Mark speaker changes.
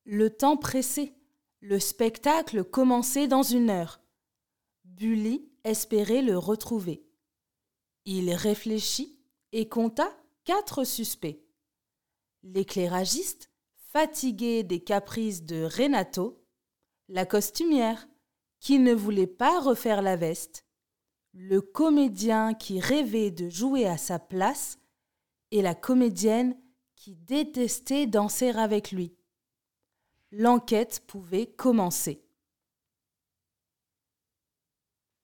Speaker 1: Le temps pressait. Le spectacle commençait dans 1 heure. Bully espérait le retrouver. Il réfléchit et compta 4 suspects. L'éclairagiste, fatigué des caprices de Renato, la costumière, qui ne voulait pas refaire la veste, le comédien qui rêvait de jouer à sa place et la comédienne qui détestait danser avec lui. L'enquête pouvait commencer.